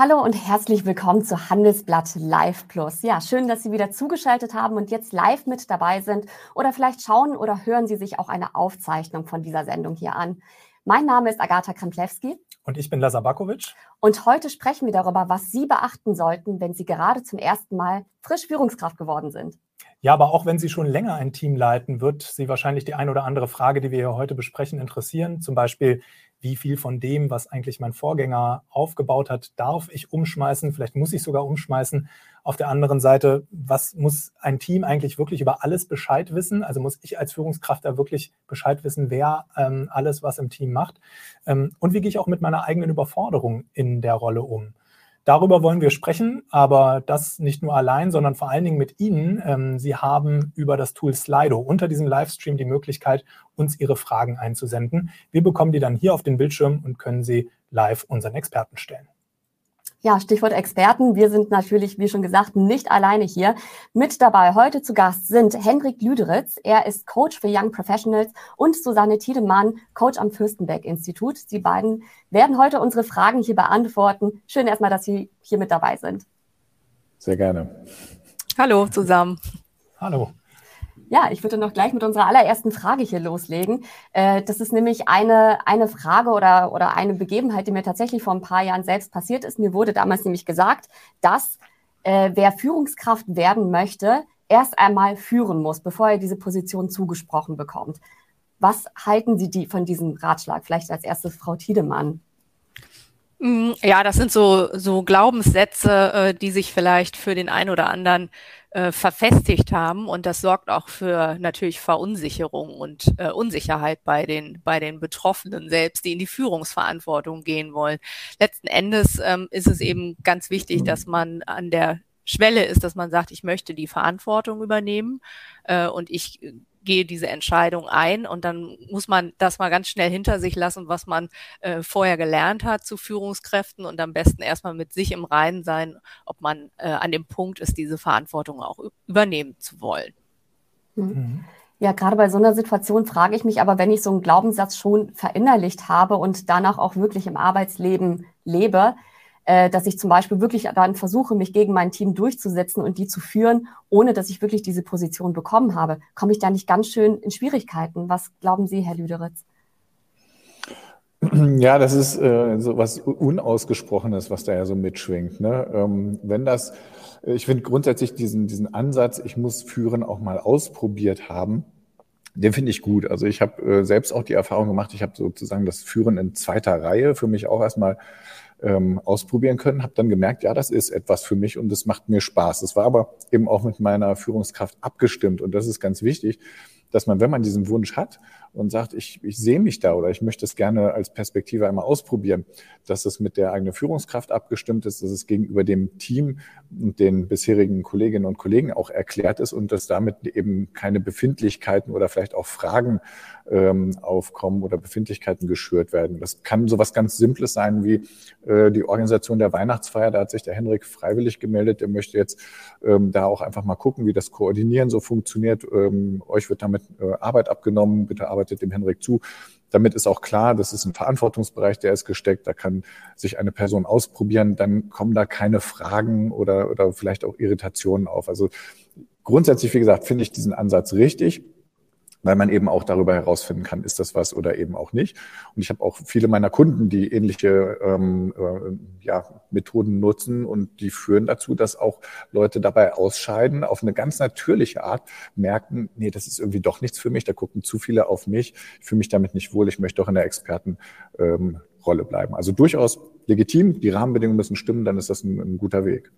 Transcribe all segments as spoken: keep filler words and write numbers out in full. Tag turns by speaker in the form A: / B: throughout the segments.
A: Hallo und herzlich willkommen zu Handelsblatt Live Plus. Ja, schön, dass Sie wieder zugeschaltet haben und jetzt live mit dabei sind. Oder vielleicht schauen oder hören Sie sich auch eine Aufzeichnung von dieser Sendung hier an. Mein Name ist Agatha Kremplewski.
B: Und ich bin Lazar Bakovic.
A: Und heute sprechen wir darüber, was Sie beachten sollten, wenn Sie gerade zum ersten Mal frisch Führungskraft geworden sind.
B: Ja, aber auch wenn Sie schon länger ein Team leiten, wird Sie wahrscheinlich die ein oder andere Frage, die wir hier heute besprechen, interessieren. Zum Beispiel, wie viel von dem, was eigentlich mein Vorgänger aufgebaut hat, darf ich umschmeißen? Vielleicht muss ich sogar umschmeißen. Auf der anderen Seite, was muss ein Team eigentlich wirklich über alles Bescheid wissen? Also muss ich als Führungskraft da wirklich Bescheid wissen, wer ähm, alles was im Team macht? Ähm, und wie gehe ich auch mit meiner eigenen Überforderung in der Rolle um? Darüber wollen wir sprechen, aber das nicht nur allein, sondern vor allen Dingen mit Ihnen. Ähm, Sie haben über das Tool Slido unter diesem Livestream die Möglichkeit, uns Ihre Fragen einzusenden. Wir bekommen die dann hier auf den Bildschirm und können sie live unseren Experten stellen.
A: Ja, Stichwort Experten. Wir sind natürlich, wie schon gesagt, nicht alleine hier. Mit dabei heute zu Gast sind Hendrik Lüderitz. Er ist Coach für Young Professionals und Susanne Tiedemann, Coach am Fürstenberg-Institut. Sie beiden werden heute unsere Fragen hier beantworten. Schön erstmal, dass Sie hier mit dabei sind.
C: Sehr gerne.
D: Hallo zusammen.
B: Hallo.
A: Ja, ich würde noch gleich mit unserer allerersten Frage hier loslegen. Äh, das ist nämlich eine, eine Frage oder, oder eine Begebenheit, die mir tatsächlich vor ein paar Jahren selbst passiert ist. Mir wurde damals nämlich gesagt, dass äh, wer Führungskraft werden möchte, erst einmal führen muss, bevor er diese Position zugesprochen bekommt. Was halten Sie die von diesem Ratschlag? Vielleicht als erstes Frau Tiedemann.
D: Ja, das sind so, so Glaubenssätze, die sich vielleicht für den einen oder anderen äh, verfestigt haben. Und das sorgt auch für natürlich Verunsicherung und äh, Unsicherheit bei den, bei den Betroffenen selbst, die in die Führungsverantwortung gehen wollen. Letzten Endes ähm, ist es eben ganz wichtig, dass man an der Schwelle ist, dass man sagt, ich möchte die Verantwortung übernehmen äh, und ich gehe diese Entscheidung ein, und dann muss man das mal ganz schnell hinter sich lassen, was man äh, vorher gelernt hat zu Führungskräften, und am besten erstmal mit sich im Reinen sein, ob man äh, an dem Punkt ist, diese Verantwortung auch übernehmen zu wollen.
A: Mhm. Ja, gerade bei so einer Situation frage ich mich aber, wenn ich so einen Glaubenssatz schon verinnerlicht habe und danach auch wirklich im Arbeitsleben lebe, dass ich zum Beispiel wirklich dann versuche, mich gegen mein Team durchzusetzen und die zu führen, ohne dass ich wirklich diese Position bekommen habe. Komme ich da nicht ganz schön in Schwierigkeiten? Was glauben Sie, Herr Lüderitz?
C: Ja, das ist äh, so was Unausgesprochenes, was da ja so mitschwingt. Ne? Ähm, wenn das, ich finde grundsätzlich diesen, diesen Ansatz, ich muss führen, auch mal ausprobiert haben, den finde ich gut. Also ich habe äh, selbst auch die Erfahrung gemacht, ich habe sozusagen das Führen in zweiter Reihe für mich auch erstmal ähm, ausprobieren können, habe dann gemerkt, ja, das ist etwas für mich und das macht mir Spaß. Das war aber eben auch mit meiner Führungskraft abgestimmt, und das ist ganz wichtig, dass man, wenn man diesen Wunsch hat und sagt, ich, ich sehe mich da oder ich möchte es gerne als Perspektive einmal ausprobieren, dass es mit der eigenen Führungskraft abgestimmt ist, dass es gegenüber dem Team und den bisherigen Kolleginnen und Kollegen auch erklärt ist und dass damit eben keine Befindlichkeiten oder vielleicht auch Fragen ähm, aufkommen oder Befindlichkeiten geschürt werden. Das kann sowas ganz Simples sein wie äh, die Organisation der Weihnachtsfeier. Da hat sich der Hendrik freiwillig gemeldet. Der möchte jetzt ähm, da auch einfach mal gucken, wie das Koordinieren so funktioniert. Ähm, euch wird damit äh, Arbeit abgenommen. Bitte arbeitet dem Hendrik zu. Damit ist auch klar, das ist ein Verantwortungsbereich, der ist gesteckt. Da kann sich eine Person ausprobieren. Dann kommen da keine Fragen oder, oder vielleicht auch Irritationen auf. Also grundsätzlich, wie gesagt, finde ich diesen Ansatz richtig, weil man eben auch darüber herausfinden kann, ist das was oder eben auch nicht. Und ich habe auch viele meiner Kunden, die ähnliche ähm, äh, ja, Methoden nutzen, und die führen dazu, dass auch Leute dabei ausscheiden, auf eine ganz natürliche Art merken, nee, das ist irgendwie doch nichts für mich, da gucken zu viele auf mich, ich fühle mich damit nicht wohl, ich möchte doch in der Expertenrolle ähm, bleiben. Also durchaus legitim, die Rahmenbedingungen müssen stimmen, dann ist das ein, ein guter Weg.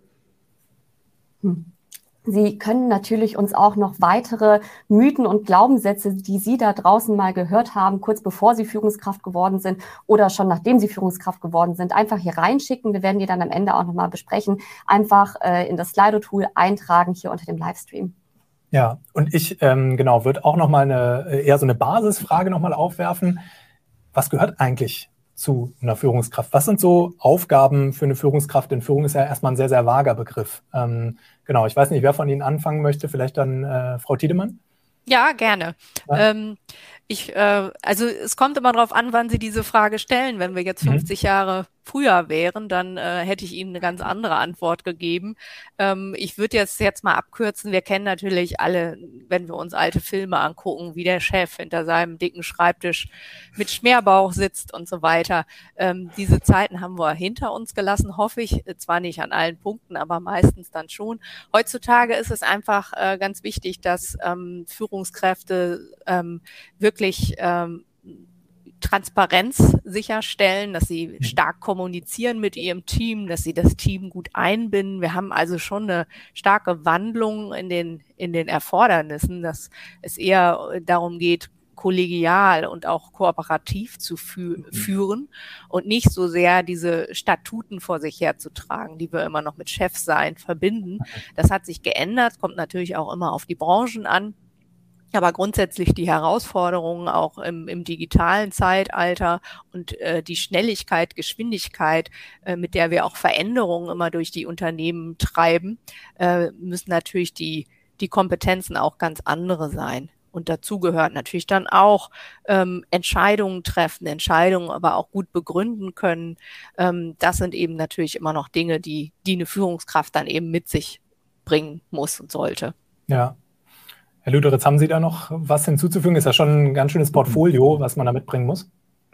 A: Hm. Sie können natürlich uns auch noch weitere Mythen und Glaubenssätze, die Sie da draußen mal gehört haben, kurz bevor Sie Führungskraft geworden sind oder schon nachdem Sie Führungskraft geworden sind, einfach hier reinschicken. Wir werden die dann am Ende auch nochmal besprechen. Einfach äh, in das Slido-Tool eintragen hier unter dem Livestream.
B: Ja, und ich ähm, genau würde auch nochmal eine eher so eine Basisfrage nochmal aufwerfen. Was gehört eigentlich zu einer Führungskraft? Was sind so Aufgaben für eine Führungskraft? Denn Führung ist ja erstmal ein sehr, sehr vager Begriff. Ähm, genau, ich weiß nicht, wer von Ihnen anfangen möchte. Vielleicht dann äh, Frau Tiedemann?
D: Ja, gerne.
B: Ja.
D: Ähm, Ich, äh, also es kommt immer darauf an, wann Sie diese Frage stellen. Wenn wir jetzt fünfzig mhm. Jahre früher wären, dann äh, hätte ich Ihnen eine ganz andere Antwort gegeben. Ähm, ich würde jetzt jetzt mal abkürzen. Wir kennen natürlich alle, wenn wir uns alte Filme angucken, wie der Chef hinter seinem dicken Schreibtisch mit Schmerbauch sitzt und so weiter. Ähm, diese Zeiten haben wir hinter uns gelassen, hoffe ich. Zwar nicht an allen Punkten, aber meistens dann schon. Heutzutage ist es einfach äh, ganz wichtig, dass ähm, Führungskräfte ähm, wirklich ähm, Transparenz sicherstellen, dass sie stark kommunizieren mit ihrem Team, dass sie das Team gut einbinden. Wir haben also schon eine starke Wandlung in den, in den Erfordernissen, dass es eher darum geht, kollegial und auch kooperativ zu fü- führen und nicht so sehr diese Statuten vor sich herzutragen, die wir immer noch mit Chefsein verbinden. Das hat sich geändert, kommt natürlich auch immer auf die Branchen an. Aber grundsätzlich die Herausforderungen auch im, im digitalen Zeitalter und äh, die Schnelligkeit, Geschwindigkeit, äh, mit der wir auch Veränderungen immer durch die Unternehmen treiben, äh, müssen natürlich die, die Kompetenzen auch ganz andere sein. Und dazu gehört natürlich dann auch ähm, Entscheidungen treffen, Entscheidungen aber auch gut begründen können. Ähm, das sind eben natürlich immer noch Dinge, die, die eine Führungskraft dann eben mit sich bringen muss und sollte.
B: Ja. Herr Lüderitz, haben Sie da noch was hinzuzufügen? Ist ja schon ein ganz schönes Portfolio, was man da mitbringen muss.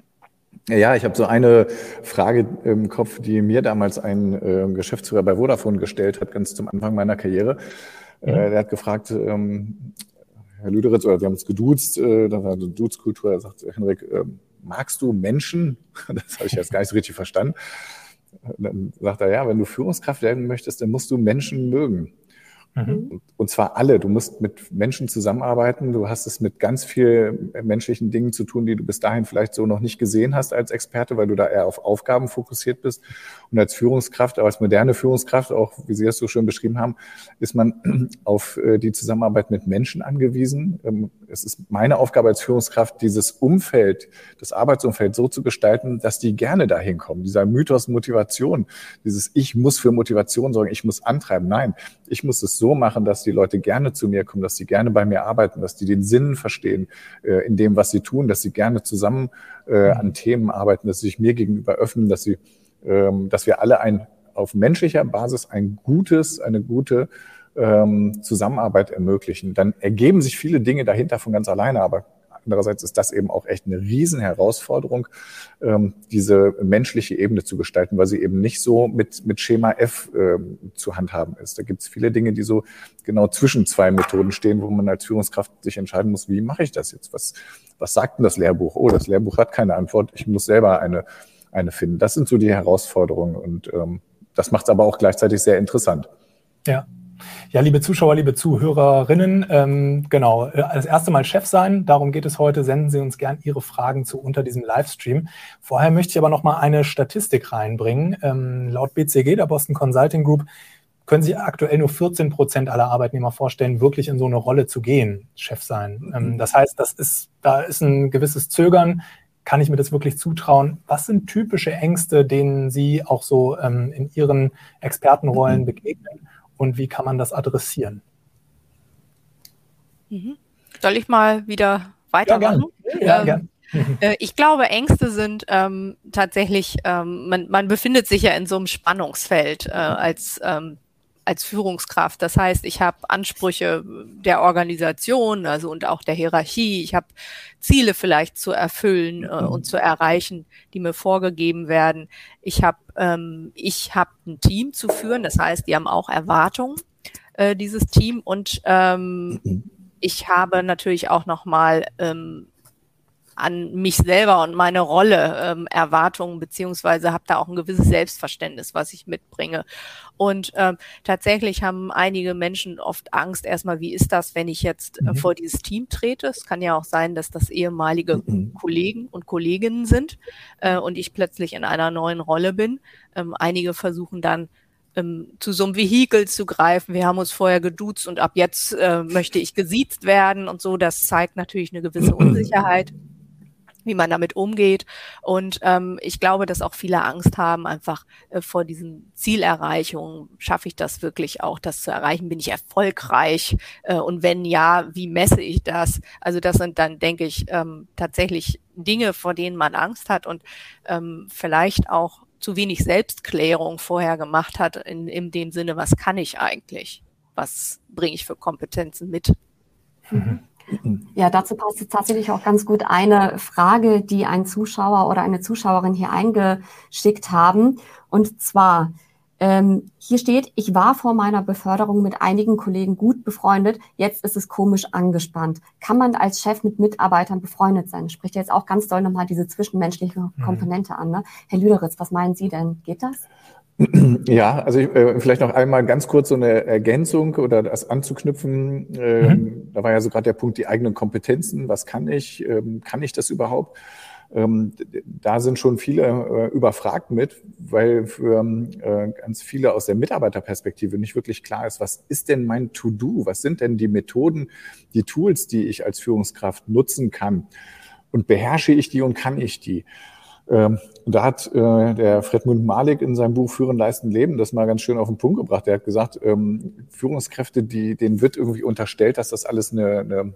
C: Ja, ich habe so eine Frage im Kopf, die mir damals ein äh, Geschäftsführer bei Vodafone gestellt hat, ganz zum Anfang meiner Karriere. Mhm. Äh, der hat gefragt, ähm, Herr Lüderitz, oder wir haben uns geduzt, äh, da war eine Duzkultur, er sagt, Henrik, äh, magst du Menschen? Das habe ich jetzt gar nicht so richtig verstanden. Dann sagt er, ja, wenn du Führungskraft werden möchtest, dann musst du Menschen mögen. Mhm. Und zwar alle. Du musst mit Menschen zusammenarbeiten. Du hast es mit ganz vielen menschlichen Dingen zu tun, die du bis dahin vielleicht so noch nicht gesehen hast als Experte, weil du da eher auf Aufgaben fokussiert bist. Und als Führungskraft, aber als moderne Führungskraft, auch wie Sie das so schön beschrieben haben, ist man auf die Zusammenarbeit mit Menschen angewiesen. Es ist meine Aufgabe als Führungskraft, dieses Umfeld, das Arbeitsumfeld so zu gestalten, dass die gerne dahin kommen. Dieser Mythos Motivation, dieses Ich muss für Motivation sorgen, ich muss antreiben. Nein, ich muss es so machen, dass die Leute gerne zu mir kommen, dass sie gerne bei mir arbeiten, dass die den Sinn verstehen äh, in dem, was sie tun, dass sie gerne zusammen äh, an Themen arbeiten, dass sie sich mir gegenüber öffnen, dass sie, ähm, dass wir alle ein auf menschlicher Basis ein gutes, eine gute ähm, Zusammenarbeit ermöglichen. Dann ergeben sich viele Dinge dahinter von ganz alleine, aber andererseits ist das eben auch echt eine Riesenherausforderung, ähm, diese menschliche Ebene zu gestalten, weil sie eben nicht so mit, mit Schema F ähm, zu handhaben ist. Da gibt es viele Dinge, die so genau zwischen zwei Methoden stehen, wo man als Führungskraft sich entscheiden muss, wie mache ich das jetzt? Was, was sagt denn das Lehrbuch? Oh, das Lehrbuch hat keine Antwort. Ich muss selber eine, eine finden. Das sind so die Herausforderungen und ähm, das macht es aber auch gleichzeitig sehr interessant.
B: Ja. Ja, liebe Zuschauer, liebe Zuhörerinnen, ähm, genau, das erste Mal Chef sein, darum geht es heute. Senden Sie uns gern Ihre Fragen zu unter diesem Livestream. Vorher möchte ich aber noch mal eine Statistik reinbringen. Ähm, laut B C G, der Boston Consulting Group, können sich aktuell nur vierzehn Prozent aller Arbeitnehmer vorstellen, wirklich in so eine Rolle zu gehen, Chef sein. Ähm, das heißt, das ist, da ist ein gewisses Zögern. Kann ich mir das wirklich zutrauen? Was sind typische Ängste, denen Sie auch so ähm, in Ihren Expertenrollen begegnen? Und wie kann man das adressieren?
D: Soll ich mal wieder weitermachen?
B: Ja, gern. Ja,
D: ähm, gern. Ich glaube, Ängste sind ähm, tatsächlich, ähm, man, man befindet sich ja in so einem Spannungsfeld äh, als, ähm, als Führungskraft. Das heißt, ich habe Ansprüche der Organisation, also und auch der Hierarchie. Ich habe Ziele vielleicht zu erfüllen äh, und zu erreichen, die mir vorgegeben werden. Ich habe ähm, ich habe ein Team zu führen. Das heißt, die haben auch Erwartungen, äh, dieses Team. Und ähm, ich habe natürlich auch nochmal ähm, an mich selber und meine Rolle ähm, Erwartungen, beziehungsweise habe da auch ein gewisses Selbstverständnis, was ich mitbringe. Und ähm, tatsächlich haben einige Menschen oft Angst, erstmal, wie ist das, wenn ich jetzt äh, vor dieses Team trete? Es kann ja auch sein, dass das ehemalige mhm. Kollegen und Kolleginnen sind äh, und ich plötzlich in einer neuen Rolle bin. Ähm, einige versuchen dann, ähm, zu so einem Vehikel zu greifen. Wir haben uns vorher geduzt und ab jetzt äh, möchte ich gesiezt werden und so. Das zeigt natürlich eine gewisse Unsicherheit. wie man damit umgeht. Und ähm, ich glaube, dass auch viele Angst haben, einfach äh, vor diesen Zielerreichungen. Schaffe ich das wirklich auch, das zu erreichen? Bin ich erfolgreich? Äh, und wenn ja, wie messe ich das? Also das sind dann, denke ich, ähm, tatsächlich Dinge, vor denen man Angst hat und ähm, vielleicht auch zu wenig Selbstklärung vorher gemacht hat, in, in dem Sinne, was kann ich eigentlich? Was bringe ich für Kompetenzen mit?
A: Mhm. Ja, dazu passt jetzt tatsächlich auch ganz gut eine Frage, die ein Zuschauer oder eine Zuschauerin hier eingeschickt haben. Und zwar, ähm, hier steht, ich war vor meiner Beförderung mit einigen Kollegen gut befreundet, jetzt ist es komisch angespannt. Kann man als Chef mit Mitarbeitern befreundet sein? Spricht jetzt auch ganz doll nochmal diese zwischenmenschliche Komponente mhm. an. Ne? Herr Lüderitz, was meinen Sie denn? Geht das?
C: Ja, also ich, äh, vielleicht noch einmal ganz kurz so eine Ergänzung oder das anzuknüpfen. Ähm, mhm. Da war ja so gerade der Punkt, die eigenen Kompetenzen. Was kann ich? Ähm, kann ich das überhaupt? Ähm, da sind schon viele äh, überfragt mit, weil für äh, ganz viele aus der Mitarbeiterperspektive nicht wirklich klar ist, was ist denn mein To-Do? Was sind denn die Methoden, die Tools, die ich als Führungskraft nutzen kann? Und beherrsche ich die und kann ich die? Und da hat äh, der Fredmund Malik in seinem Buch Führen, Leisten, Leben das mal ganz schön auf den Punkt gebracht. Er hat gesagt, ähm, Führungskräfte, die, denen wird irgendwie unterstellt, dass das alles eine, eine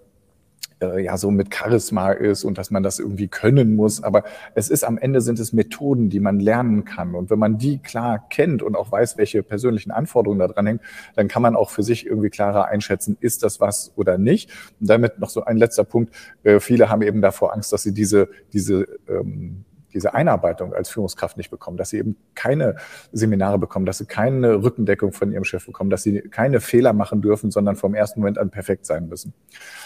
C: äh, ja so mit Charisma ist und dass man das irgendwie können muss. Aber es ist am Ende sind es Methoden, die man lernen kann. Und wenn man die klar kennt und auch weiß, welche persönlichen Anforderungen da dran hängen, dann kann man auch für sich irgendwie klarer einschätzen, ist das was oder nicht. Und damit noch so ein letzter Punkt. Äh, viele haben eben davor Angst, dass sie diese, diese ähm, diese Einarbeitung als Führungskraft nicht bekommen, dass sie eben keine Seminare bekommen, dass sie keine Rückendeckung von ihrem Chef bekommen, dass sie keine Fehler machen dürfen, sondern vom ersten Moment an perfekt sein müssen.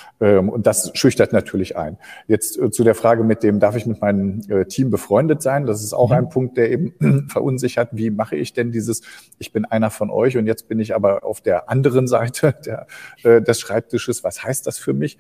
C: Und das schüchtert natürlich ein. Jetzt zu der Frage mit dem, darf ich mit meinem Team befreundet sein? Das ist auch ein Punkt, der eben verunsichert. Wie mache ich denn dieses, ich bin einer von euch und jetzt bin ich aber auf der anderen Seite der, des Schreibtisches. Was heißt das für mich?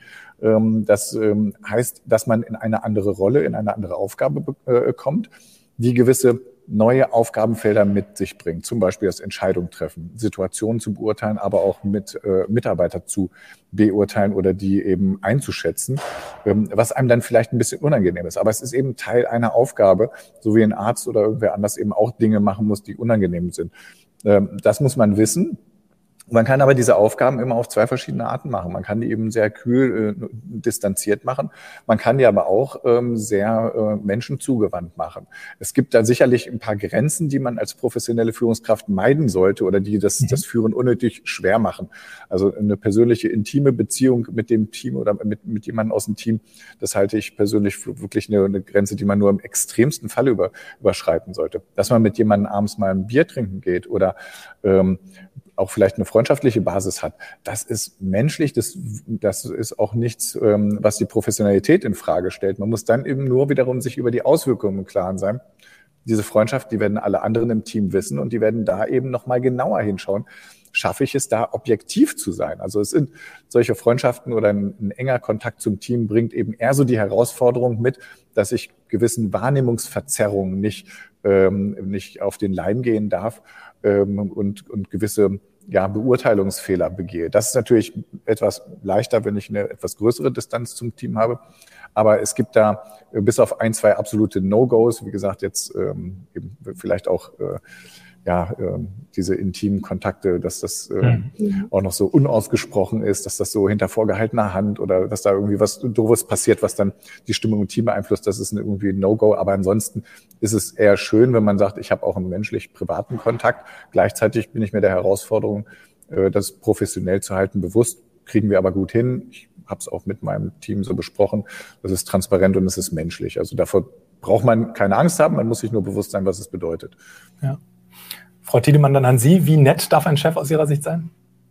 C: Das heißt, dass man in eine andere Rolle, in eine andere Aufgabe kommt, die gewisse neue Aufgabenfelder mit sich bringt, zum Beispiel das Entscheidung treffen, Situationen zu beurteilen, aber auch mit äh, Mitarbeiter zu beurteilen oder die eben einzuschätzen, ähm, was einem dann vielleicht ein bisschen unangenehm ist. Aber es ist eben Teil einer Aufgabe, so wie ein Arzt oder irgendwer anders eben auch Dinge machen muss, die unangenehm sind. Ähm, das muss man wissen. Man kann aber diese Aufgaben immer auf zwei verschiedene Arten machen. Man kann die eben sehr kühl, äh, distanziert machen. Man kann die aber auch ähm, sehr äh, menschenzugewandt machen. Es gibt da sicherlich ein paar Grenzen, die man als professionelle Führungskraft meiden sollte oder die das, mhm. das Führen unnötig schwer machen. Also eine persönliche, intime Beziehung mit dem Team oder mit, mit jemandem aus dem Team, das halte ich persönlich für wirklich eine, eine Grenze, die man nur im extremsten Fall über, überschreiten sollte. Dass man mit jemandem abends mal ein Bier trinken geht oder ähm, auch vielleicht eine freundschaftliche Basis hat, das ist menschlich, das, das ist auch nichts, ähm, was die Professionalität in Frage stellt. Man muss dann eben nur wiederum sich über die Auswirkungen im Klaren sein. Diese Freundschaft, die werden alle anderen im Team wissen und die werden da eben nochmal genauer hinschauen. Schaffe ich es da, objektiv zu sein? Also es sind solche Freundschaften oder ein, ein enger Kontakt zum Team bringt eben eher so die Herausforderung mit, dass ich gewissen Wahrnehmungsverzerrungen nicht, ähm, nicht auf den Leim gehen darf ähm, und, und gewisse ja, Beurteilungsfehler begehe. Das ist natürlich etwas leichter, wenn ich eine etwas größere Distanz zum Team habe. Aber es gibt da äh, bis auf ein, zwei absolute No-Gos, wie gesagt, jetzt ähm, eben vielleicht auch äh, ja, äh, diese intimen Kontakte, dass das äh, mhm. auch noch so unausgesprochen ist, dass das so hinter vorgehaltener Hand oder dass da irgendwie was Doofes passiert, was dann die Stimmung im Team beeinflusst, das ist irgendwie ein No-Go. Aber ansonsten ist es eher schön, wenn man sagt, ich habe auch einen menschlich-privaten Kontakt. Gleichzeitig bin ich mir der Herausforderung, äh, das professionell zu halten, bewusst. Kriegen wir aber gut hin. Ich habe es auch mit meinem Team so besprochen. Das ist transparent und es ist menschlich. Also davor braucht man keine Angst haben, man muss sich nur bewusst sein, was es bedeutet.
B: Ja. Frau Tiedemann, dann an Sie. Wie nett darf ein Chef aus Ihrer Sicht sein?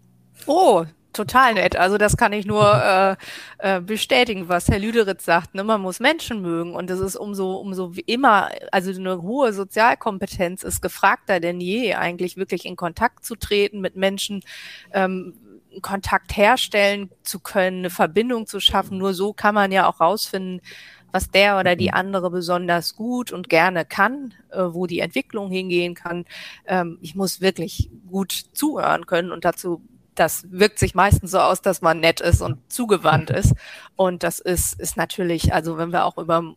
D: Oh, total nett. Also das kann ich nur äh, äh, bestätigen, was Herr Lüderitz sagt. Ne? Man muss Menschen mögen und das ist umso, umso immer, also eine hohe Sozialkompetenz ist gefragter denn je, eigentlich wirklich in Kontakt zu treten mit Menschen, ähm, Kontakt herstellen zu können, eine Verbindung zu schaffen. Nur so kann man ja auch rausfinden, was der oder die andere besonders gut und gerne kann, äh, wo die Entwicklung hingehen kann. Ähm, ich muss wirklich gut zuhören können und dazu, das wirkt sich meistens so aus, dass man nett ist und zugewandt ist. Und das ist, ist natürlich, also wenn wir auch über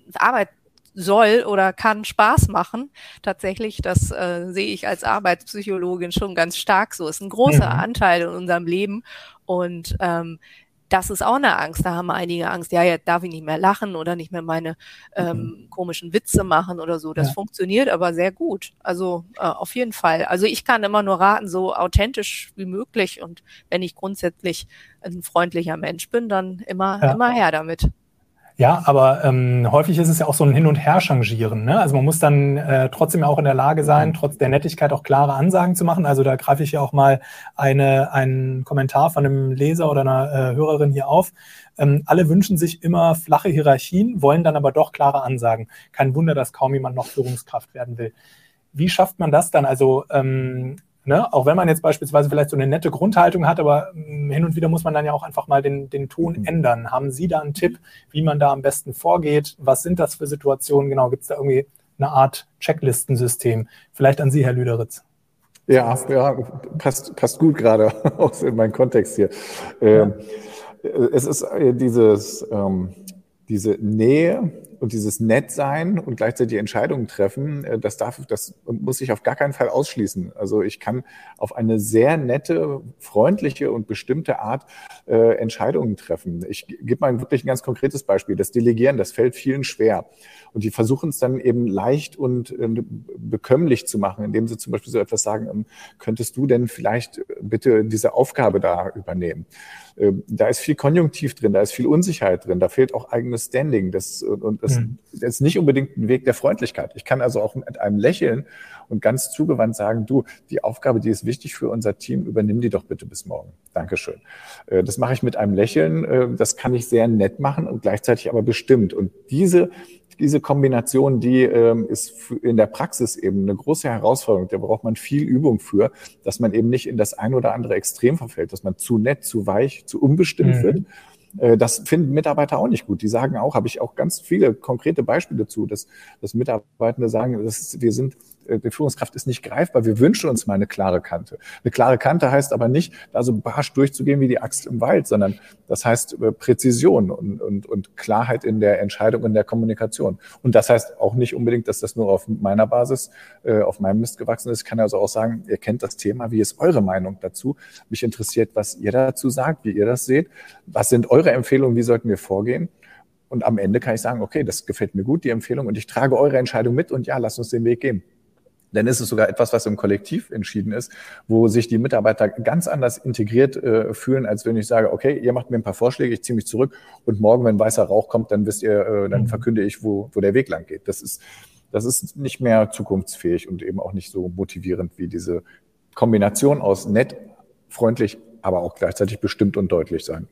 D: Arbeit soll oder kann Spaß machen. Tatsächlich, das äh, sehe ich als Arbeitspsychologin schon ganz stark so. Ist ein großer mhm. Anteil in unserem Leben und ähm, das ist auch eine Angst. Da haben einige Angst, ja, jetzt darf ich nicht mehr lachen oder nicht mehr meine ähm, mhm. komischen Witze machen oder so. Das ja. funktioniert aber sehr gut. Also äh, auf jeden Fall. Also ich kann immer nur raten, so authentisch wie möglich. Und wenn ich grundsätzlich ein freundlicher Mensch bin, dann immer, ja. immer her damit.
B: Ja, aber ähm, häufig ist es ja auch so ein Hin- und Her-Changieren. Ne? Also man muss dann äh, trotzdem auch in der Lage sein, trotz der Nettigkeit auch klare Ansagen zu machen. Also da greife ich ja auch mal eine, einen Kommentar von einem Leser oder einer äh, Hörerin hier auf. Ähm, alle wünschen sich immer flache Hierarchien, wollen dann aber doch klare Ansagen. Kein Wunder, dass kaum jemand noch Führungskraft werden will. Wie schafft man das dann? Also ähm, Ne? Auch wenn man jetzt beispielsweise vielleicht so eine nette Grundhaltung hat, aber mh, hin und wieder muss man dann ja auch einfach mal den, den Ton mhm. ändern. Haben Sie da einen Tipp, wie man da am besten vorgeht? Was sind das für Situationen? Genau, gibt es da irgendwie eine Art Checklistensystem? Vielleicht an Sie, Herr Lüderitz.
C: Ja, ja, passt, passt gut gerade auch in meinen Kontext hier. Ähm, ja. Es ist dieses, ähm, diese Nähe und dieses Nettsein und gleichzeitig Entscheidungen treffen, das darf, das muss ich auf gar keinen Fall ausschließen. Also ich kann auf eine sehr nette, freundliche und bestimmte Art äh, Entscheidungen treffen. Ich gebe mal wirklich ein ganz konkretes Beispiel. Das Delegieren, das fällt vielen schwer. Und die versuchen es dann eben leicht und äh, bekömmlich zu machen, indem sie zum Beispiel so etwas sagen, ähm, könntest du denn vielleicht bitte diese Aufgabe da übernehmen? Äh, da ist viel Konjunktiv drin, da ist viel Unsicherheit drin, da fehlt auch eigenes Standing. Das, und das, mhm. das ist nicht unbedingt ein Weg der Freundlichkeit. Ich kann also auch mit einem Lächeln und ganz zugewandt sagen, du, die Aufgabe, die ist wichtig für unser Team, übernimm die doch bitte bis morgen. Dankeschön. Äh, das mache ich mit einem Lächeln, äh, das kann ich sehr nett machen und gleichzeitig aber bestimmt. Und diese Diese Kombination, die ähm, ist in der Praxis eben eine große Herausforderung. Da braucht man viel Übung für, dass man eben nicht in das ein oder andere Extrem verfällt, dass man zu nett, zu weich, zu unbestimmt mhm. wird. Äh, das finden Mitarbeiter auch nicht gut. Die sagen auch, habe ich auch ganz viele konkrete Beispiele zu, dass, dass Mitarbeitende sagen, das ist, wir sind, die Führungskraft ist nicht greifbar. Wir wünschen uns mal eine klare Kante. Eine klare Kante heißt aber nicht, da so barsch durchzugehen wie die Axt im Wald, sondern das heißt Präzision und, und, und Klarheit in der Entscheidung und der Kommunikation. Und das heißt auch nicht unbedingt, dass das nur auf meiner Basis, äh, auf meinem Mist gewachsen ist. Ich kann also auch sagen, ihr kennt das Thema. Wie ist eure Meinung dazu? Mich interessiert, was ihr dazu sagt, wie ihr das seht. Was sind eure Empfehlungen? Wie sollten wir vorgehen? Und am Ende kann ich sagen, okay, das gefällt mir gut, die Empfehlung, und ich trage eure Entscheidung mit und ja, lasst uns den Weg gehen. Dann ist es sogar etwas, was im Kollektiv entschieden ist, wo sich die Mitarbeiter ganz anders integriert äh, fühlen, als wenn ich sage, okay, ihr macht mir ein paar Vorschläge, ich ziehe mich zurück und morgen, wenn weißer Rauch kommt, dann wisst ihr, äh, dann verkünde ich, wo, wo der Weg lang geht. Das ist, das ist nicht mehr zukunftsfähig und eben auch nicht so motivierend wie diese Kombination aus nett, freundlich, aber auch gleichzeitig bestimmt und deutlich sein.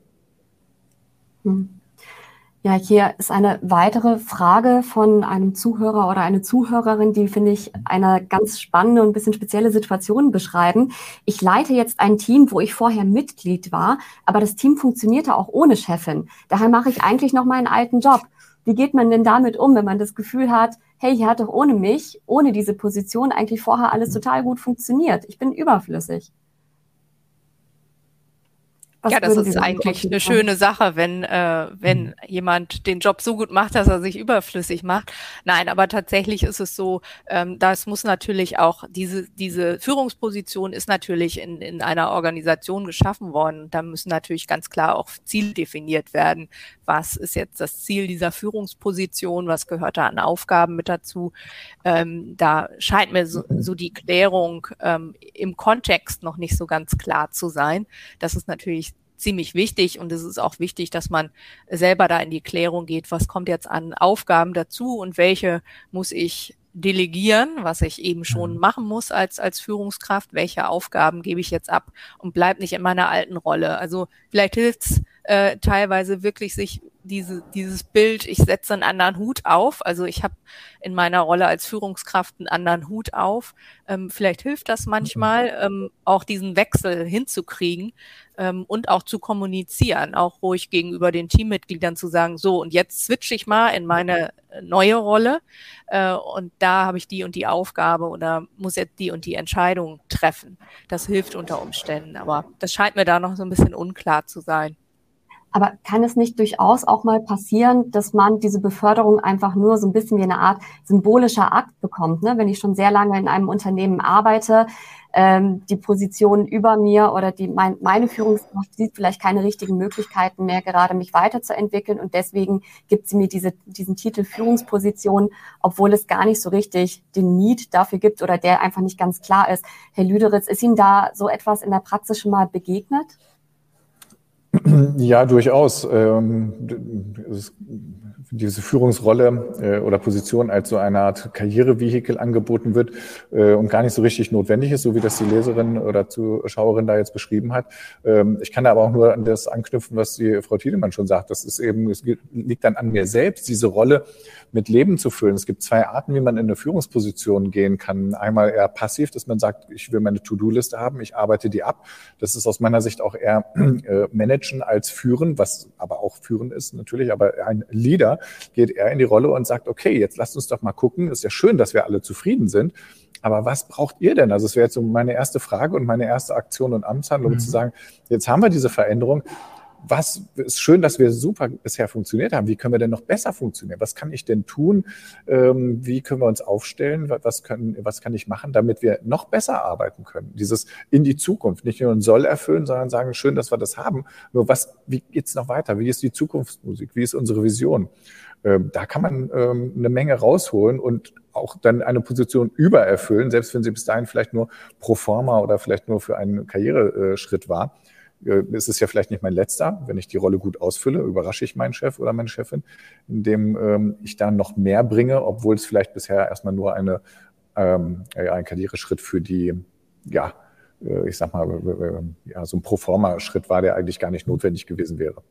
A: Hm. Ja, hier ist eine weitere Frage von einem Zuhörer oder eine Zuhörerin, die, finde ich, eine ganz spannende und ein bisschen spezielle Situation beschreiben. Ich leite jetzt ein Team, wo ich vorher Mitglied war, aber das Team funktionierte auch ohne Chefin. Daher mache ich eigentlich noch meinen alten Job. Wie geht man denn damit um, wenn man das Gefühl hat, hey, hier hat doch ohne mich, ohne diese Position eigentlich vorher alles total gut funktioniert. Ich bin überflüssig.
D: Was ja, das ist eigentlich eine schöne Sache, wenn äh, wenn mhm. jemand den Job so gut macht, dass er sich überflüssig macht. Nein, aber tatsächlich ist es so, ähm, das muss natürlich auch, diese diese Führungsposition ist natürlich in in einer Organisation geschaffen worden. Da müssen natürlich ganz klar auch Ziele definiert werden. Was ist jetzt das Ziel dieser Führungsposition? Was gehört da an Aufgaben mit dazu? Ähm, da scheint mir so, so die Klärung ähm, im Kontext noch nicht so ganz klar zu sein. Das ist natürlich ziemlich wichtig und es ist auch wichtig, dass man selber da in die Klärung geht, was kommt jetzt an Aufgaben dazu und welche muss ich delegieren, was ich eben schon machen muss als als Führungskraft, welche Aufgaben gebe ich jetzt ab und bleib nicht in meiner alten Rolle. Also vielleicht hilft's äh, teilweise wirklich, sich diese dieses Bild, ich setze einen anderen Hut auf, also ich habe in meiner Rolle als Führungskraft einen anderen Hut auf. Ähm, vielleicht hilft das manchmal, ähm, auch diesen Wechsel hinzukriegen ähm, und auch zu kommunizieren, auch ruhig gegenüber den Teammitgliedern zu sagen, so und jetzt switche ich mal in meine neue Rolle äh, und da habe ich die und die Aufgabe oder muss jetzt die und die Entscheidung treffen. Das hilft unter Umständen, aber das scheint mir da noch so ein bisschen unklar zu sein.
A: Aber kann es nicht durchaus auch mal passieren, dass man diese Beförderung einfach nur so ein bisschen wie eine Art symbolischer Akt bekommt, ne? Wenn ich schon sehr lange in einem Unternehmen arbeite, ähm, die Position über mir oder die mein, meine Führungskraft sieht vielleicht keine richtigen Möglichkeiten mehr, gerade mich weiterzuentwickeln, und deswegen gibt sie mir diese, diesen Titel Führungsposition, obwohl es gar nicht so richtig den Need dafür gibt oder der einfach nicht ganz klar ist. Herr Lüderitz, ist Ihnen da so etwas in der Praxis schon mal begegnet?
C: Ja, durchaus. Ähm, diese Führungsrolle äh, oder Position als so eine Art Karrierevehikel angeboten wird äh, und gar nicht so richtig notwendig ist, so wie das die Leserin oder Zuschauerin da jetzt beschrieben hat. Ähm, ich kann da aber auch nur an das anknüpfen, was die Frau Tiedemann schon sagt. Das ist eben, es liegt dann an mir selbst, diese Rolle mit Leben zu füllen. Es gibt zwei Arten, wie man in eine Führungsposition gehen kann. Einmal eher passiv, dass man sagt, ich will meine To-Do-Liste haben, ich arbeite die ab. Das ist aus meiner Sicht auch eher äh, managen als führen, was aber auch führen ist natürlich. Aber ein Leader geht eher in die Rolle und sagt, okay, jetzt lasst uns doch mal gucken. Ist ja schön, dass wir alle zufrieden sind. Aber was braucht ihr denn? Also es wäre jetzt so meine erste Frage und meine erste Aktion und Amtshandlung, mhm. zu sagen, jetzt haben wir diese Veränderung. Was ist schön, dass wir super bisher funktioniert haben. Wie können wir denn noch besser funktionieren? Was kann ich denn tun? Ähm, wie können wir uns aufstellen? Was können, was kann ich machen, damit wir noch besser arbeiten können? Dieses in die Zukunft, nicht nur ein Soll erfüllen, sondern sagen, schön, dass wir das haben. Nur was, wie geht's noch weiter? Wie ist die Zukunftsmusik? Wie ist unsere Vision? Ähm, da kann man ähm, eine Menge rausholen und auch dann eine Position übererfüllen, selbst wenn sie bis dahin vielleicht nur pro forma oder vielleicht nur für einen Karriereschritt war. Es ist ja vielleicht nicht mein letzter. Wenn ich die Rolle gut ausfülle, überrasche ich meinen Chef oder meine Chefin, indem ähm, ich dann noch mehr bringe, obwohl es vielleicht bisher erstmal nur eine, ähm, ein Karriereschritt für die, ja, ich sag mal, äh, ja, so ein Proforma-Schritt war, der eigentlich gar nicht notwendig gewesen wäre.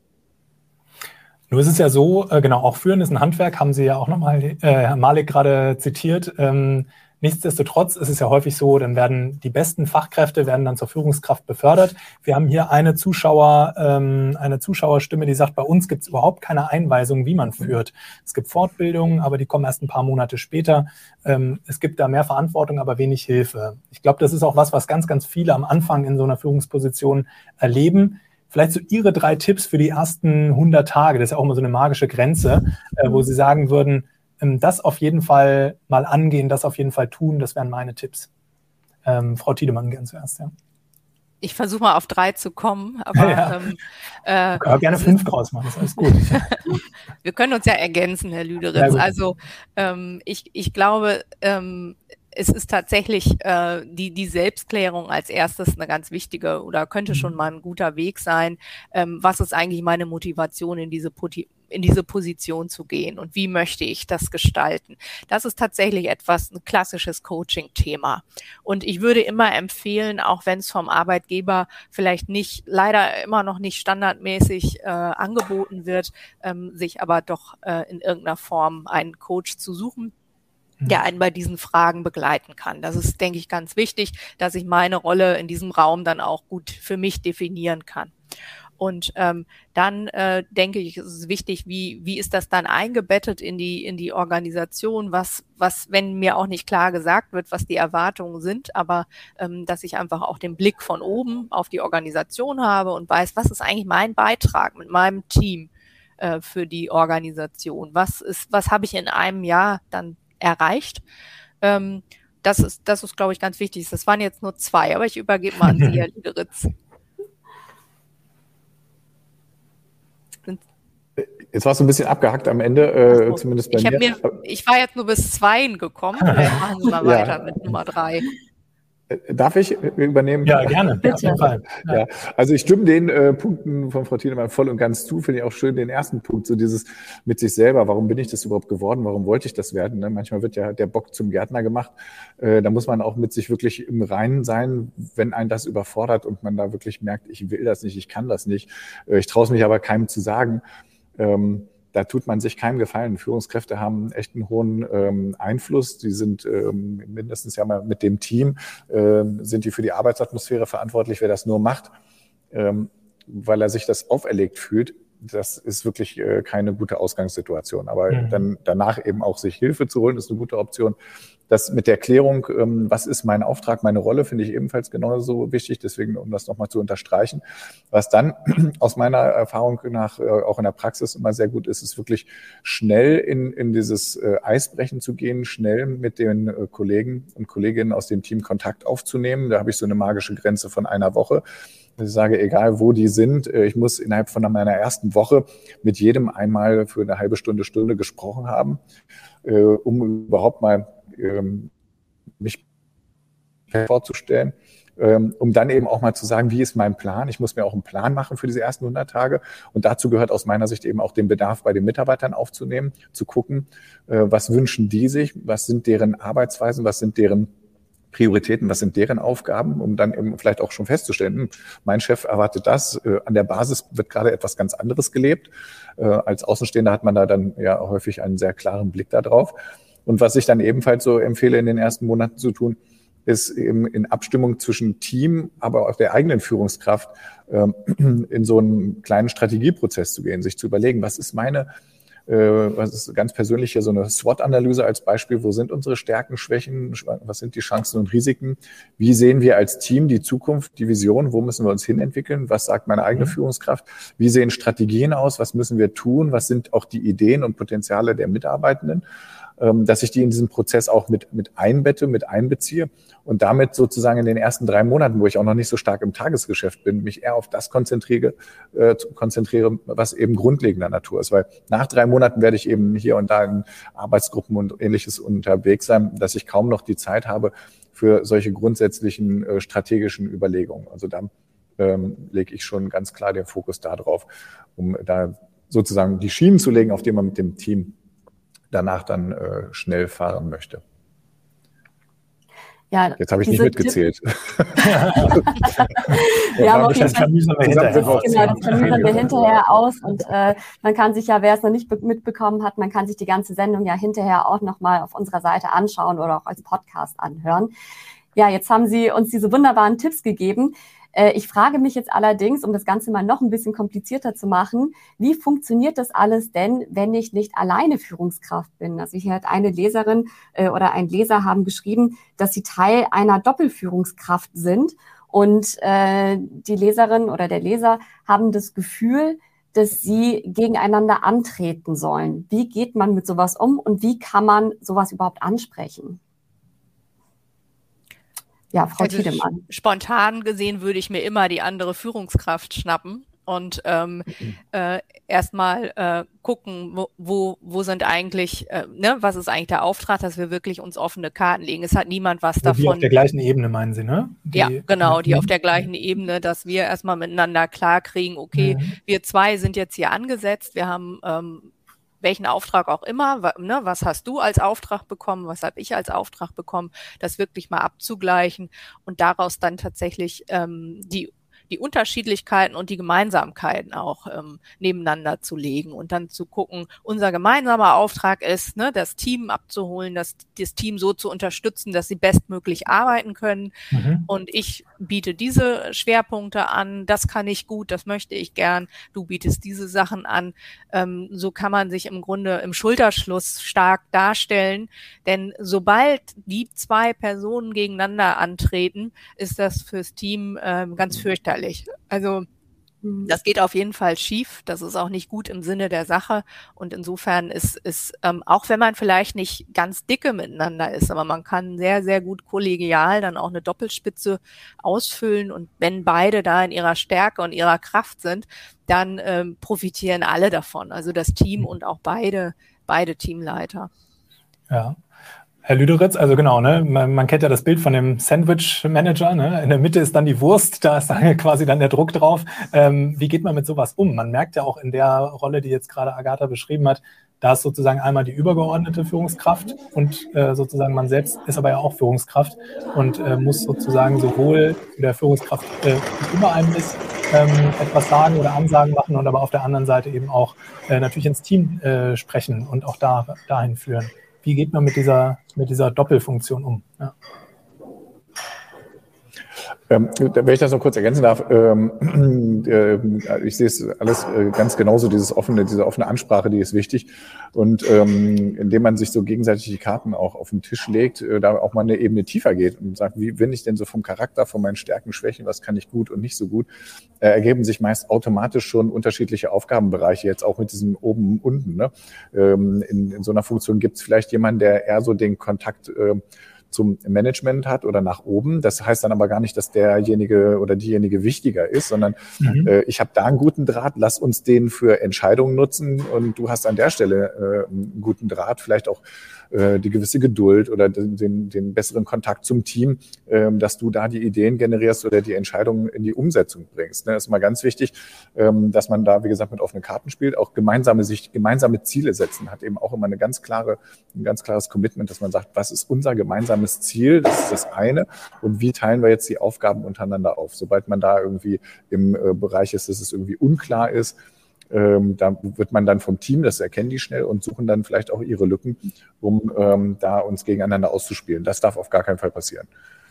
B: Nur ist es ja so, äh, genau, auch Führen ist ein Handwerk, haben Sie ja auch nochmal, äh, Herr Malik gerade zitiert. Ähm, Nichtsdestotrotz ist es ja häufig so, dann werden die besten Fachkräfte werden dann zur Führungskraft befördert. Wir haben hier eine Zuschauer, ähm, eine Zuschauerstimme, die sagt, bei uns gibt es überhaupt keine Einweisung, wie man führt. Es gibt Fortbildungen, aber die kommen erst ein paar Monate später. Ähm, es gibt da mehr Verantwortung, aber wenig Hilfe. Ich glaube, das ist auch was, was ganz, ganz viele am Anfang in so einer Führungsposition erleben. Vielleicht so Ihre drei Tipps für die ersten hundert Tage. Das ist ja auch immer so eine magische Grenze, äh, wo Sie sagen würden, das auf jeden Fall mal angehen, das auf jeden Fall tun, das wären meine Tipps. Ähm, Frau Tiedemann, gern zuerst, ja.
D: Ich versuche mal auf drei zu kommen, aber
B: ja.
D: ähm, äh,
B: kann gerne fünf draus machen, ist alles gut.
D: Wir können uns ja ergänzen, Herr Lüderitz. Also ähm, ich, ich glaube, ähm, es ist tatsächlich äh, die, die Selbstklärung als erstes eine ganz wichtige oder könnte schon mal ein guter Weg sein. Ähm, was ist eigentlich meine Motivation, in diese Poti- in diese Position zu gehen und wie möchte ich das gestalten? Das ist tatsächlich etwas, ein klassisches Coaching-Thema. Und ich würde immer empfehlen, auch wenn es vom Arbeitgeber vielleicht nicht, leider immer noch nicht standardmäßig äh, angeboten wird, ähm, sich aber doch äh, in irgendeiner Form einen Coach zu suchen, der einen bei diesen Fragen begleiten kann. Das ist, denke ich, ganz wichtig, dass ich meine Rolle in diesem Raum dann auch gut für mich definieren kann. Und ähm, dann äh, denke ich, ist es wichtig, wie wie ist das dann eingebettet in die in die Organisation, was was wenn mir auch nicht klar gesagt wird, was die Erwartungen sind, aber ähm, dass ich einfach auch den Blick von oben auf die Organisation habe und weiß, was ist eigentlich mein Beitrag mit meinem Team äh, für die Organisation, was ist was habe ich in einem Jahr dann erreicht. Ähm, das ist das ist glaube ich ganz wichtig. Das waren jetzt nur zwei, aber ich übergebe mal an Sie, Herr Lüderitz.
C: Jetzt warst du ein bisschen abgehackt am Ende, äh, so. zumindest bei
D: ich
C: mir.
D: mir. Ich war jetzt nur bis zweien gekommen. Vielleicht machen Sie mal weiter ja. mit Nummer drei.
C: Darf ich übernehmen?
B: Ja, gerne. Bitte.
C: Ja. Ja. Also ich stimme den äh, Punkten von Frau Tiedemann voll und ganz zu. Finde ich auch schön den ersten Punkt, so dieses mit sich selber. Warum bin ich das überhaupt geworden? Warum wollte ich das werden? Ne? Manchmal wird ja der Bock zum Gärtner gemacht. Äh, da muss man auch mit sich wirklich im Reinen sein, wenn einen das überfordert und man da wirklich merkt, ich will das nicht, ich kann das nicht. Äh, ich traue es mich aber keinem zu sagen. Ähm, Da tut man sich keinen Gefallen. Führungskräfte haben echt einen hohen ähm, Einfluss. Die sind ähm, mindestens ja mal mit dem Team, ähm, sind die für die Arbeitsatmosphäre verantwortlich, wer das nur macht, ähm, weil er sich das auferlegt fühlt. das ist wirklich äh, keine gute Ausgangssituation. Aber
B: Mhm.
C: dann danach eben auch sich Hilfe zu holen, ist eine gute Option. Das mit der Klärung, ähm, was ist mein Auftrag, meine Rolle, finde ich ebenfalls genauso wichtig. Deswegen, um das nochmal zu unterstreichen. Was dann aus meiner Erfahrung nach äh, auch in der Praxis immer sehr gut ist, ist wirklich schnell in, in dieses äh, Eisbrechen zu gehen, schnell mit den äh, Kollegen und Kolleginnen aus dem Team Kontakt aufzunehmen. Da habe ich so eine magische Grenze von einer Woche. Ich sage, egal wo die sind, äh, ich muss innerhalb von meiner ersten Woche mit jedem einmal für eine halbe Stunde, Stunde gesprochen haben, äh, um überhaupt mal ähm, mich vorzustellen, ähm, um dann eben auch mal zu sagen, wie ist mein Plan? Ich muss mir auch einen Plan machen für diese ersten hundert Tage. Und dazu gehört aus meiner Sicht eben auch den Bedarf bei den Mitarbeitern aufzunehmen, zu gucken, äh, was wünschen die sich, was sind deren Arbeitsweisen, was sind deren Prioritäten, was sind deren Aufgaben, um dann eben vielleicht auch schon festzustellen, hm, mein Chef erwartet das, äh, an der Basis wird gerade etwas ganz anderes gelebt. Äh, als Außenstehender hat man da dann ja häufig einen sehr klaren Blick da drauf. Und was ich dann ebenfalls so empfehle, in den ersten Monaten zu tun, ist eben in Abstimmung zwischen Team, aber auch der eigenen Führungskraft ähm, in so einen kleinen Strategieprozess zu gehen, sich zu überlegen, was ist meine, äh, was ist ganz persönlich hier so eine SWOT-Analyse als Beispiel, wo sind unsere Stärken, Schwächen, was sind die Chancen und Risiken, wie sehen wir als Team die Zukunft, die Vision, wo müssen wir uns hinentwickeln, was sagt meine eigene mhm. Führungskraft, wie sehen Strategien aus, was müssen wir tun, was sind auch die Ideen und Potenziale der Mitarbeitenden, dass ich die in diesen Prozess auch mit, mit einbette, mit einbeziehe und damit sozusagen in den ersten drei Monaten, wo ich auch noch nicht so stark im Tagesgeschäft bin, mich eher auf das konzentriere, äh, konzentriere, was eben grundlegender Natur ist. Weil nach drei Monaten werde ich eben hier und da in Arbeitsgruppen und Ähnliches unterwegs sein, dass ich kaum noch die Zeit habe für solche grundsätzlichen äh, strategischen Überlegungen. Also da ähm, lege ich schon ganz klar den Fokus da drauf, um da sozusagen die Schienen zu legen, auf denen man mit dem Team danach dann äh, schnell fahren möchte.
A: Ja,
C: jetzt habe ich nicht mitgezählt.
A: Ja, aber okay, das Vermögen genau, das Vermögen wir hinterher aus und äh, man kann sich ja, wer es noch nicht mitbekommen hat, man kann sich die ganze Sendung ja hinterher auch nochmal auf unserer Seite anschauen oder auch als Podcast anhören. Ja, jetzt haben Sie uns diese wunderbaren Tipps gegeben. Ich frage mich jetzt allerdings, um das Ganze mal noch ein bisschen komplizierter zu machen, wie funktioniert das alles denn, wenn ich nicht alleine Führungskraft bin? Also hier hat eine Leserin äh, oder ein Leser haben geschrieben, dass sie Teil einer Doppelführungskraft sind und äh, die Leserin oder der Leser haben das Gefühl, dass sie gegeneinander antreten sollen. Wie geht man mit sowas um und wie kann man sowas überhaupt ansprechen? Ja, Frau
D: also
A: Tiedemann.
D: Spontan gesehen würde ich mir immer die andere Führungskraft schnappen und ähm, äh, erstmal äh, gucken, wo, wo, wo sind eigentlich, äh, ne, was ist eigentlich der Auftrag, dass wir wirklich uns offene Karten legen. Es hat niemand was davon.
B: Die auf der gleichen Ebene, meinen Sie, ne? Die,
D: ja, genau, die auf der gleichen Ebene, dass wir erstmal miteinander klar kriegen, okay, mhm. wir zwei sind jetzt hier angesetzt, wir haben ähm, welchen Auftrag auch immer, ne, was hast du als Auftrag bekommen, was habe ich als Auftrag bekommen, das wirklich mal abzugleichen und daraus dann tatsächlich ähm, die die Unterschiedlichkeiten und die Gemeinsamkeiten auch ähm, nebeneinander zu legen und dann zu gucken, unser gemeinsamer Auftrag ist, ne, das Team abzuholen, das, das Team so zu unterstützen, dass sie bestmöglich arbeiten können. Mhm. Und ich biete diese Schwerpunkte an, das kann ich gut, das möchte ich gern, du bietest diese Sachen an. Ähm, so kann man sich im Grunde im Schulterschluss stark darstellen, denn sobald die zwei Personen gegeneinander antreten, ist das fürs Team ähm, ganz fürchterlich. Also das geht auf jeden Fall schief. Das ist auch nicht gut im Sinne der Sache. Und insofern ist, ist ähm, auch wenn man vielleicht nicht ganz dicke miteinander ist, aber man kann sehr, sehr gut kollegial dann auch eine Doppelspitze ausfüllen. Und wenn beide da in ihrer Stärke und ihrer Kraft sind, dann ähm, profitieren alle davon. Also das Team und auch beide, beide Teamleiter.
B: Ja. Herr Lüderitz, also genau, ne, man, man kennt ja das Bild von dem Sandwich-Manager, ne? In der Mitte ist dann die Wurst, da ist dann quasi dann der Druck drauf. Ähm, wie geht man mit sowas um? Man merkt ja auch in der Rolle, die jetzt gerade Agatha beschrieben hat, da ist sozusagen einmal die übergeordnete Führungskraft und äh, sozusagen man selbst ist aber ja auch Führungskraft und äh, muss sozusagen sowohl der Führungskraft, äh, die über einem ist, ähm, etwas sagen oder Ansagen machen und aber auf der anderen Seite eben auch äh, natürlich ins Team äh, sprechen und auch da, dahin führen. Wie geht man mit dieser, mit dieser Doppelfunktion um? Ja.
C: Ähm, wenn ich das noch kurz ergänzen darf, ähm, äh, ich sehe es alles äh, ganz genauso, dieses offene, diese offene Ansprache, die ist wichtig. Und ähm, indem man sich so gegenseitig die Karten auch auf den Tisch legt, äh, da auch mal eine Ebene tiefer geht und sagt, wie bin ich denn so vom Charakter, von meinen Stärken, Schwächen, was kann ich gut und nicht so gut, äh, ergeben sich meist automatisch schon unterschiedliche Aufgabenbereiche, jetzt auch mit diesem oben und unten. Ne? Ähm, in, in so einer Funktion gibt es vielleicht jemanden, der eher so den Kontakt äh, zum Management hat oder nach oben. Das heißt dann aber gar nicht, dass derjenige oder diejenige wichtiger ist, sondern mhm. äh, ich habe da einen guten Draht, lass uns den für Entscheidungen nutzen und du hast an der Stelle äh, einen guten Draht, vielleicht auch äh, die gewisse Geduld oder den, den besseren Kontakt zum Team, äh, dass du da die Ideen generierst oder die Entscheidungen in die Umsetzung bringst. Ne? Das ist mal ganz wichtig, ähm, dass man da, wie gesagt, mit offenen Karten spielt, auch gemeinsame sich gemeinsame Ziele setzen, hat eben auch immer eine ganz klare, ein ganz klares Commitment, dass man sagt, was ist unser gemeinsames Ziel, das ist das eine. Und wie teilen wir jetzt die Aufgaben untereinander auf? Sobald man da irgendwie im äh, Bereich ist, dass es irgendwie unklar ist, ähm, da wird man dann vom Team, das erkennen die schnell und suchen dann vielleicht auch ihre Lücken, um ähm, da uns gegeneinander auszuspielen. Das darf auf gar keinen Fall passieren.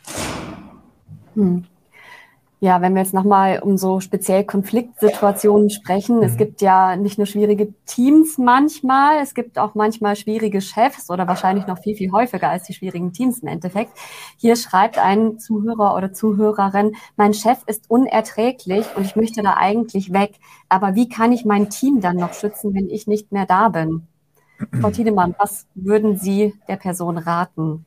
A: Hm. Ja, wenn wir jetzt nochmal um so speziell Konfliktsituationen sprechen, mhm. es gibt ja nicht nur schwierige Teams manchmal, es gibt auch manchmal schwierige Chefs oder wahrscheinlich noch viel, viel häufiger als die schwierigen Teams im Endeffekt. Hier schreibt ein Zuhörer oder Zuhörerin, mein Chef ist unerträglich und ich möchte da eigentlich weg. Aber wie kann ich mein Team dann noch schützen, wenn ich nicht mehr da bin? Frau Tiedemann, was würden Sie der Person raten?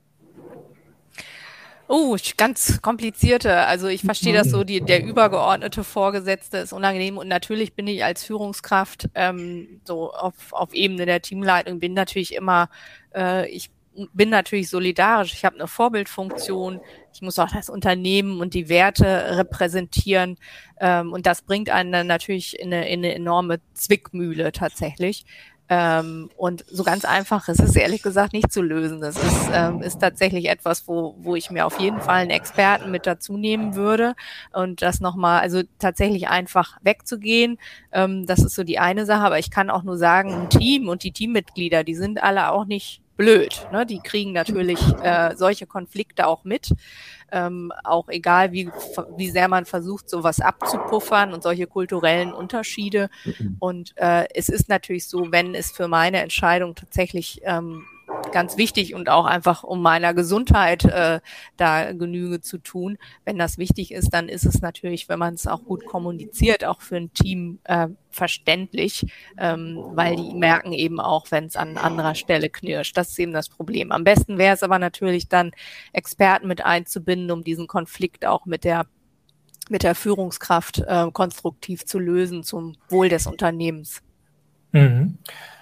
D: Oh, ganz komplizierte. Also ich verstehe das so, die, der übergeordnete Vorgesetzte ist unangenehm und natürlich bin ich als Führungskraft ähm, so auf, auf Ebene der Teamleitung, bin natürlich immer, äh, ich bin natürlich solidarisch, ich habe eine Vorbildfunktion, ich muss auch das Unternehmen und die Werte repräsentieren ähm, und das bringt einen dann natürlich in eine, in eine enorme Zwickmühle tatsächlich. Ähm, und so ganz einfach ist es ehrlich gesagt nicht zu lösen. Das ist, ähm, ist tatsächlich etwas, wo, wo ich mir auf jeden Fall einen Experten mit dazu nehmen würde und das nochmal, also tatsächlich einfach wegzugehen. Ähm, das ist so die eine Sache, aber ich kann auch nur sagen, ein Team und die Teammitglieder, die sind alle auch nicht blöd, ne? Die kriegen natürlich äh, solche Konflikte auch mit. Ähm, auch egal, wie, wie sehr man versucht, sowas abzupuffern und solche kulturellen Unterschiede. Und äh, es ist natürlich so, wenn es für meine Entscheidung tatsächlich ähm, ganz wichtig und auch einfach um meiner Gesundheit äh, da Genüge zu tun, wenn das wichtig ist, dann ist es natürlich, wenn man es auch gut kommuniziert, auch für ein Team äh, verständlich, ähm, weil die merken eben auch, wenn es an anderer Stelle knirscht. Das ist eben das Problem. Am besten wäre es aber natürlich dann, Experten mit einzubinden, um diesen Konflikt auch mit der mit der Führungskraft äh, konstruktiv zu lösen zum Wohl des Unternehmens.
B: Mhm.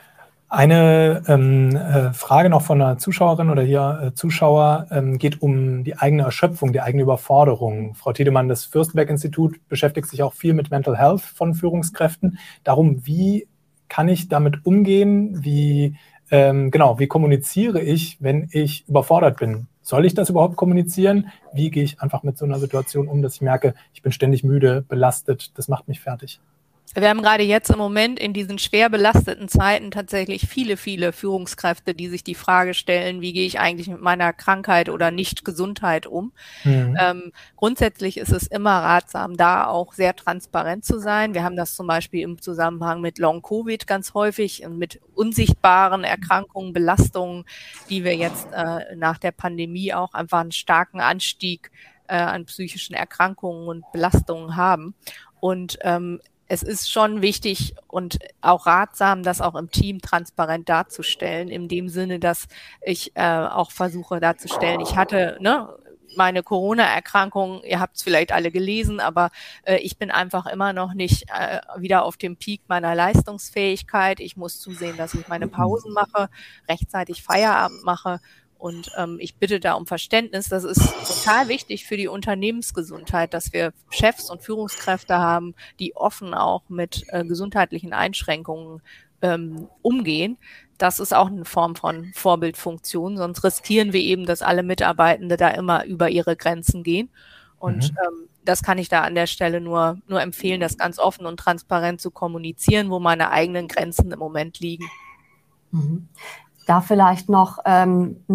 B: Eine ähm, äh, Frage noch von einer Zuschauerin oder hier äh, Zuschauer ähm, geht um die eigene Erschöpfung, die eigene Überforderung. Frau Tiedemann, das Fürstenberg-Institut beschäftigt sich auch viel mit Mental Health von Führungskräften. Darum, wie kann ich damit umgehen? Wie, ähm, genau, wie kommuniziere ich, wenn ich überfordert bin? Soll ich das überhaupt kommunizieren? Wie gehe ich einfach mit so einer Situation um, dass ich merke, ich bin ständig müde, belastet, das macht mich fertig?
D: Wir haben gerade jetzt im Moment in diesen schwer belasteten Zeiten tatsächlich viele, viele Führungskräfte, die sich die Frage stellen, wie gehe ich eigentlich mit meiner Krankheit oder Nicht-Gesundheit um? Mhm. Ähm, grundsätzlich ist es immer ratsam, da auch sehr transparent zu sein. Wir haben das zum Beispiel im Zusammenhang mit Long-Covid ganz häufig und mit unsichtbaren Erkrankungen, Belastungen, die wir jetzt äh, nach der Pandemie auch einfach einen starken Anstieg äh, an psychischen Erkrankungen und Belastungen haben. Und ähm, es ist schon wichtig und auch ratsam, das auch im Team transparent darzustellen, in dem Sinne, dass ich äh, auch versuche darzustellen, ich hatte ne, meine Corona-Erkrankung, ihr habt es vielleicht alle gelesen, aber äh, ich bin einfach immer noch nicht äh, wieder auf dem Peak meiner Leistungsfähigkeit. Ich muss zusehen, dass ich meine Pausen mache, rechtzeitig Feierabend mache. Und ähm, ich bitte da um Verständnis. Das ist total wichtig für die Unternehmensgesundheit, dass wir Chefs und Führungskräfte haben, die offen auch mit äh, gesundheitlichen Einschränkungen ähm, umgehen. Das ist auch eine Form von Vorbildfunktion. Sonst riskieren wir eben, dass alle Mitarbeitende da immer über ihre Grenzen gehen. Und mhm. ähm, das kann ich da an der Stelle nur, nur empfehlen, das ganz offen und transparent zu kommunizieren, wo meine eigenen Grenzen im Moment liegen.
A: Mhm. Da vielleicht noch, ähm, noch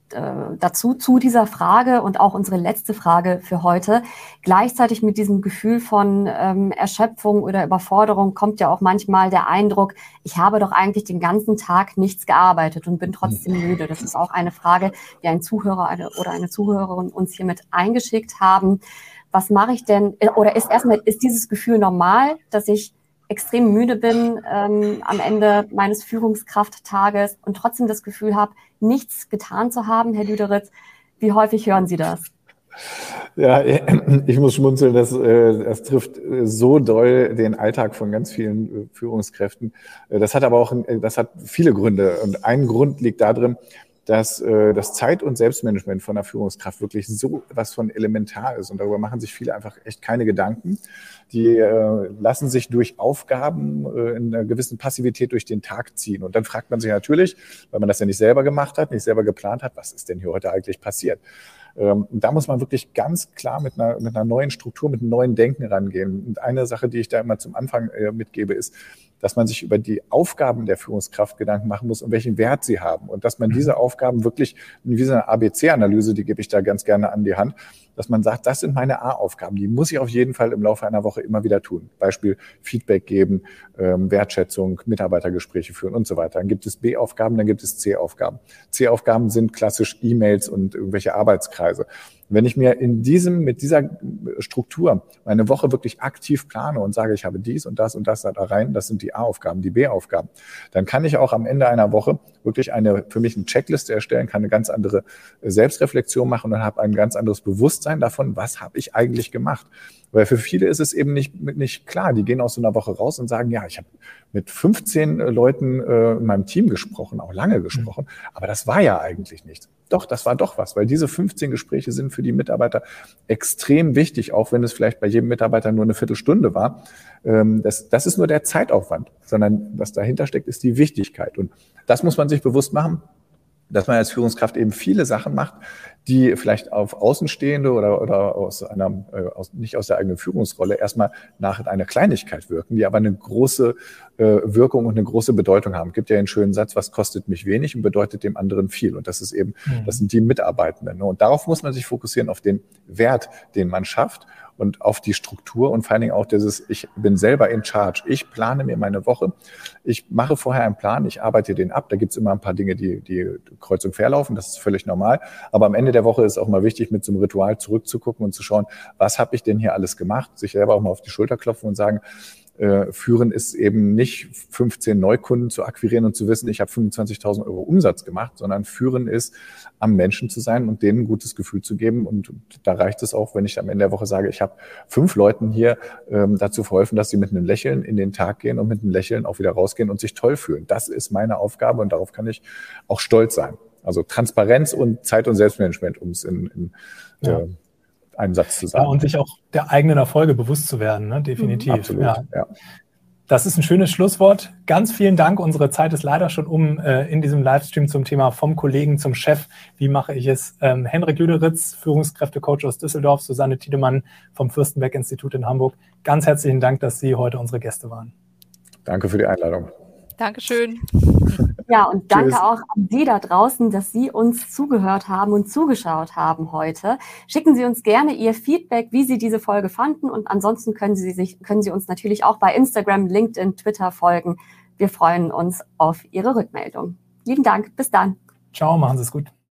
A: äh, dazu, zu dieser Frage und auch unsere letzte Frage für heute. Gleichzeitig mit diesem Gefühl von ähm, Erschöpfung oder Überforderung kommt ja auch manchmal der Eindruck, ich habe doch eigentlich den ganzen Tag nichts gearbeitet und bin trotzdem müde. Das ist auch eine Frage, die ein Zuhörer eine, oder eine Zuhörerin uns hiermit eingeschickt haben. Was mache ich denn, oder ist erstmal, ist dieses Gefühl normal, dass ich extrem müde bin ähm, am Ende meines Führungskrafttages und trotzdem das Gefühl habe, nichts getan zu haben, Herr Lüderitz? Wie häufig hören Sie das?
C: Ja, ich muss schmunzeln, das, das trifft so doll den Alltag von ganz vielen Führungskräften. Das hat aber auch, das hat viele Gründe. Und ein Grund liegt darin, dass das Zeit- und Selbstmanagement von der Führungskraft wirklich so was von elementar ist. Und darüber machen sich viele einfach echt keine Gedanken. Die äh, lassen sich durch Aufgaben äh, in einer gewissen Passivität durch den Tag ziehen. Und dann fragt man sich natürlich, weil man das ja nicht selber gemacht hat, nicht selber geplant hat, was ist denn hier heute eigentlich passiert? Ähm, da muss man wirklich ganz klar mit einer, mit einer neuen Struktur, mit einem neuen Denken rangehen. Und eine Sache, die ich da immer zum Anfang äh, mitgebe, ist, dass man sich über die Aufgaben der Führungskraft Gedanken machen muss und welchen Wert sie haben. Und dass man diese Aufgaben wirklich, wie so eine A B C-Analyse, die gebe ich da ganz gerne an die Hand, dass man sagt, das sind meine A-Aufgaben, die muss ich auf jeden Fall im Laufe einer Woche immer wieder tun. Beispiel Feedback geben, ähm, Wertschätzung, Mitarbeitergespräche führen und so weiter. Dann gibt es B-Aufgaben, dann gibt es C-Aufgaben. C-Aufgaben sind klassisch E-Mails und irgendwelche Arbeitskreise. Wenn ich mir in diesem, mit dieser Struktur meine Woche wirklich aktiv plane und sage, ich habe dies und das und das da rein, das sind die A-Aufgaben, die B-Aufgaben, dann kann ich auch am Ende einer Woche wirklich eine, für mich eine Checkliste erstellen, kann eine ganz andere Selbstreflexion machen und habe ein ganz anderes Bewusstsein davon, was habe ich eigentlich gemacht. Weil für viele ist es eben nicht, nicht klar. Die gehen aus so einer Woche raus und sagen, ja, ich habe mit fünfzehn Leuten äh, in meinem Team gesprochen, auch lange gesprochen, aber das war ja eigentlich nichts. Doch, das war doch was, weil diese fünfzehn Gespräche sind für die Mitarbeiter extrem wichtig, auch wenn es vielleicht bei jedem Mitarbeiter nur eine Viertelstunde war. Ähm, das, das ist nur der Zeitaufwand, sondern was dahinter steckt, ist die Wichtigkeit. Und das muss man sich bewusst machen, dass man als Führungskraft eben viele Sachen macht, die vielleicht auf Außenstehende oder, oder aus einer, äh, aus, nicht aus der eigenen Führungsrolle erstmal nach einer Kleinigkeit wirken, die aber eine große äh, Wirkung und eine große Bedeutung haben. Es gibt ja einen schönen Satz, was kostet mich wenig und bedeutet dem anderen viel. Und das ist eben, mhm. das sind die Mitarbeitenden. Ne? Und darauf muss man sich fokussieren, auf den Wert, den man schafft und auf die Struktur und vor allen Dingen auch dieses, ich bin selber in charge. Ich plane mir meine Woche. Ich mache vorher einen Plan, ich arbeite den ab. Da gibt's immer ein paar Dinge, die, die kreuz und quer laufen. Das ist völlig normal. Aber am Ende der Woche ist auch mal wichtig, mit so einem Ritual zurückzugucken und zu schauen, was habe ich denn hier alles gemacht? Sich selber auch mal auf die Schulter klopfen und sagen, äh, Führen ist eben nicht fünfzehn Neukunden zu akquirieren und zu wissen, ich habe fünfundzwanzigtausend Euro Umsatz gemacht, sondern Führen ist, am Menschen zu sein und denen ein gutes Gefühl zu geben. Und da reicht es auch, wenn ich am Ende der Woche sage, ich habe fünf Leuten hier ähm, dazu verholfen, dass sie mit einem Lächeln in den Tag gehen und mit einem Lächeln auch wieder rausgehen und sich toll fühlen. Das ist meine Aufgabe und darauf kann ich auch stolz sein. Also Transparenz und Zeit- und Selbstmanagement, um es in, in ja. äh, einem Satz zu sagen.
B: Ja, und sich auch der eigenen Erfolge bewusst zu werden, ne? Definitiv. Mhm,
C: absolut,
B: ja.
C: ja.
B: Das ist ein schönes Schlusswort. Ganz vielen Dank. Unsere Zeit ist leider schon um äh, in diesem Livestream zum Thema vom Kollegen zum Chef. Wie mache ich es? Ähm, Henrik Lüderitz, Führungskräftecoach aus Düsseldorf, Susanne Tiedemann vom Fürstenberg-Institut in Hamburg. Ganz herzlichen Dank, dass Sie heute unsere Gäste waren.
C: Danke für die Einladung.
D: Dankeschön.
A: Ja, und danke Tschüss. Auch an Sie da draußen, dass Sie uns zugehört haben und zugeschaut haben heute. Schicken Sie uns gerne Ihr Feedback, wie Sie diese Folge fanden. Und ansonsten können Sie, sich, können Sie uns natürlich auch bei Instagram, LinkedIn, Twitter folgen. Wir freuen uns auf Ihre Rückmeldung. Lieben Dank. Bis dann.
B: Ciao, machen Sie es gut.